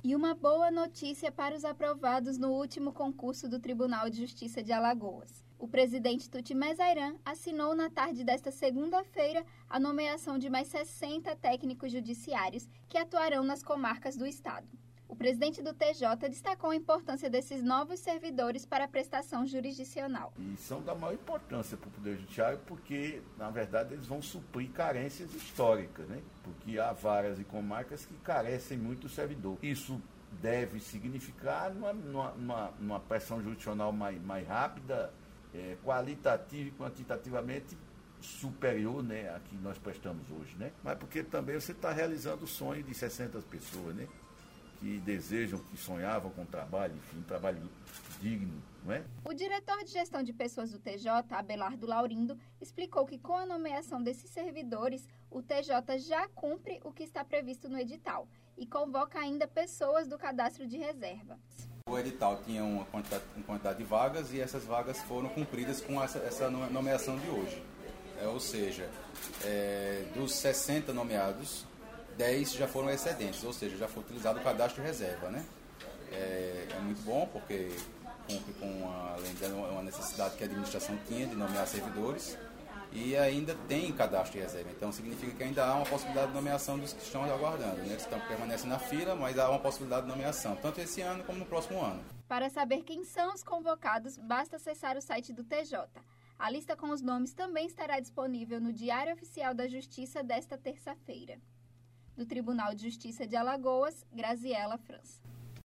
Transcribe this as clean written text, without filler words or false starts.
E uma boa notícia para os aprovados no último concurso do Tribunal de Justiça de Alagoas. O presidente Tuti Mezairan assinou na tarde desta segunda-feira a nomeação de mais 60 técnicos judiciários que atuarão nas comarcas do estado. O presidente do TJ destacou a importância desses novos servidores para a prestação jurisdicional. E são da maior importância para o Poder Judiciário porque, na verdade, eles vão suprir carências históricas, né? Porque há varas e comarcas que carecem muito do servidor. Isso deve significar numa prestação jurisdicional mais rápida, qualitativa e quantitativamente superior, né, a que nós prestamos hoje, né? Mas porque também você está realizando o sonho de 60 pessoas, né? Que desejam, que sonhavam com trabalho, enfim, trabalho digno, não é? O diretor de gestão de pessoas do TJ, Abelardo Laurindo, explicou que com a nomeação desses servidores, o TJ já cumpre o que está previsto no edital e convoca ainda pessoas do cadastro de reserva. O edital tinha uma quantidade de vagas e essas vagas foram cumpridas com essa nomeação de hoje. Ou seja, dos 60 nomeados, 10 já foram excedentes, ou seja, já foi utilizado o cadastro de reserva, né? É muito bom porque cumpre com além de uma necessidade que a administração tinha de nomear servidores e ainda tem cadastro de reserva. Então significa que ainda há uma possibilidade de nomeação dos que estão aguardando, né? Eles permanecem na fila, mas há uma possibilidade de nomeação, tanto esse ano como no próximo ano. Para saber quem são os convocados, basta acessar o site do TJ. A lista com os nomes também estará disponível no Diário Oficial da Justiça desta terça-feira. Do Tribunal de Justiça de Alagoas, Graziela França.